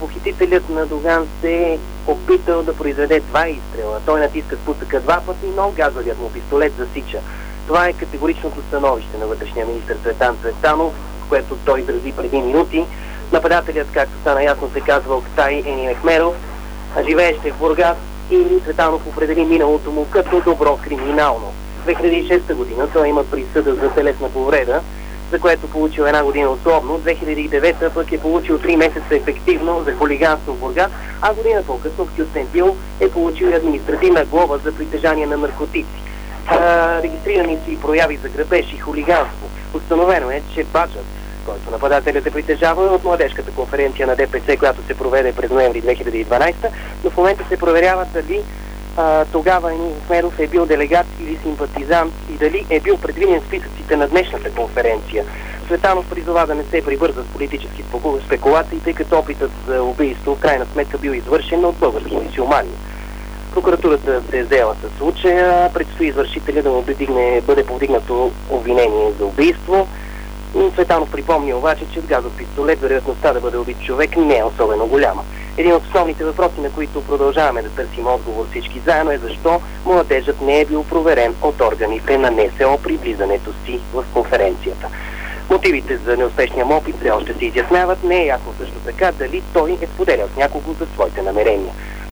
похитителят на Доган се е опитал да произведе 2 изстрела. Той натиска спусъка 2 пъти, но газовият му пистолет засича. Това е категоричното становище на вътрешния министър Цветан Цветанов, което той изрази преди минути. Нападателят, както стана ясно, се казва Октай Ени Мехмеров, живеещ в Бургас, и Цветанов определи миналото му като добро криминално. В 2006 година той има присъда за телесна повреда, за което получил 1 година условно. 2009 пък е получил 3 месеца ефективно за хулиганство в Бургас, а година по-късно в Кюстендил е получил и административна глоба за притежание на наркотици. Регистрирани са и прояви за грабеж и хулиганство. Установено е, че баджът, който нападателят е притежавал, от младежката конференция на ДПС, която се проведе през ноември 2012, но в момента се проверява дали тогава Ени Мехмеров е бил делегат или симпатизант и дали е бил предвиден в списъците на днешната конференция. Цветанов призова да не се прибърза с политически спекулации, тъй като опитът за убийство в крайна сметка бил извършен от български мюсюлмани. Прокуратурата се е взела със случая, предстои извършителя да му бъде повдигнато обвинение за убийство. Цветанов припомни обаче, че с газов пистолет вероятността да бъде убит човек не е особено голяма. Един от основните въпроси, на които продължаваме да търсим отговор всички заедно, е защо младежът не е бил проверен от органите на НСО при влизането си в конференцията. Мотивите за неуспешния му опит все още се изясняват. Не е ясно също така дали той е споделял с някого за своите намерения.